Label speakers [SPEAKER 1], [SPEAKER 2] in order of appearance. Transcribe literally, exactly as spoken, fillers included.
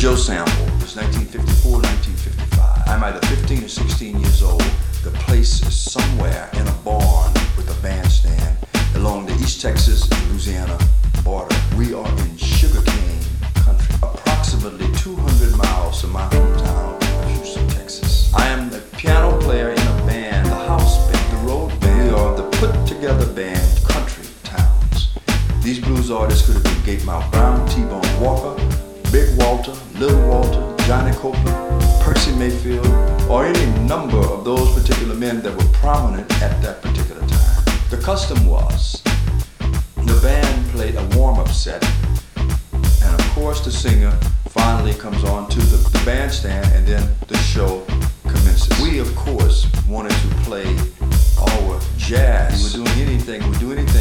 [SPEAKER 1] Joe Sample. It was nineteen fifty-four, nineteen fifty-five. I'm either fifteen or sixteen years old. The place is somewhere in a barn with a bandstand along the East Texas and Louisiana border. We are in sugarcane country, approximately two hundred miles from my hometown of Houston, Texas. I am the piano player in a band, the house band, the road band. We are the put-together band, country towns. These blues artists could have been Gatemouth Brown, T-Bone Walker, Big Walter, Little Walter, Johnny Copeland, Percy Mayfield, or any number of those particular men that were prominent at that particular time. The custom was, the band played a warm-up set, and of course the singer finally comes on to the, the bandstand, and then the show commences. We, of course, wanted to play our jazz. We were doing anything, we would do anything